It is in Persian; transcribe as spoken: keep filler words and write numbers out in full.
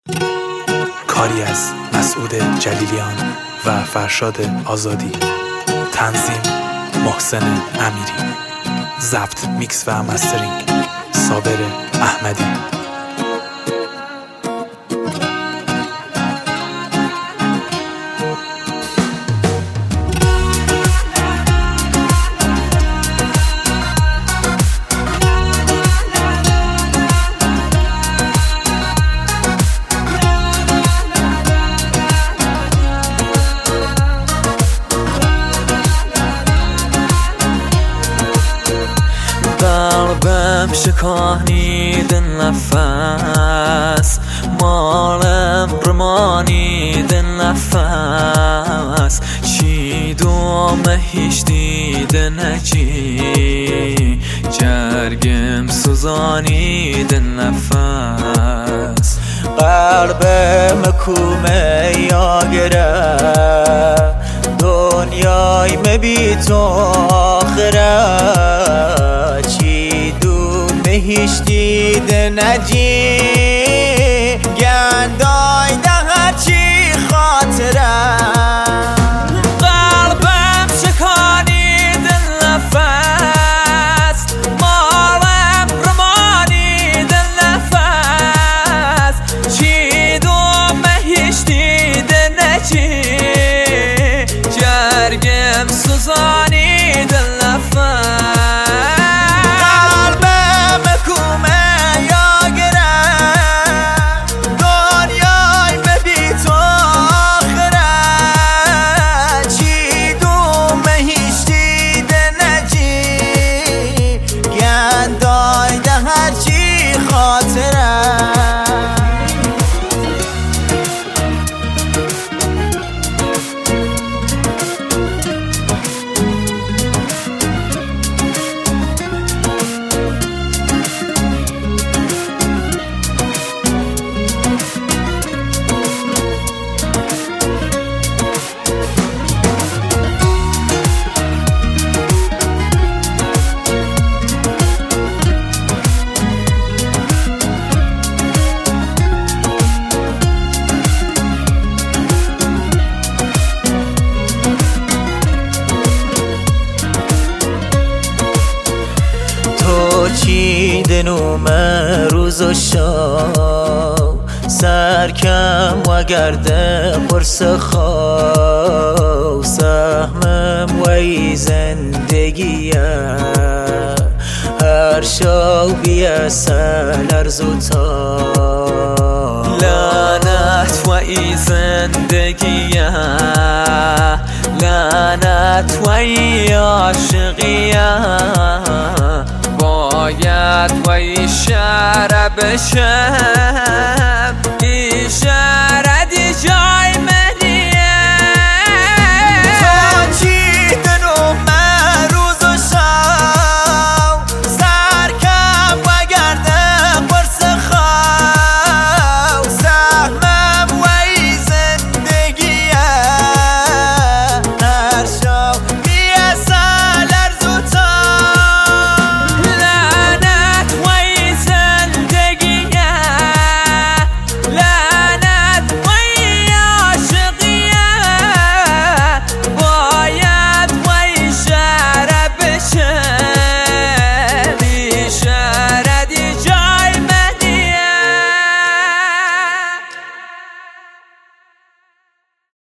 کاری از مسعود جلیلیان و فرشاد آزادی. تنظیم محسن امیری. ضبط، میکس و مسترینگ صابر احمدی. قلبم شکانید نفس، مالم رمانید نفس، چیدوم هیچ دید نجی، جرگم سوزانید نفس. قلبم کومه یاگره، دنیای مبی تو آخره، هیچ دید نجی، گندای ده هرچی خاطره. قلبم شکانید نفس، مالم رمانید نفس، چیدوم هیچ دید نجی، جرگم سوزانید نفس. چیدنوم روز و شب، سرکم و گرده قرص خواب، سهمم و ای زندگیه، هر شب بیاسل ارزو تا، لعنت و ای زندگیه، لعنت و ای عاشقیه، باید و ای شهر بشه،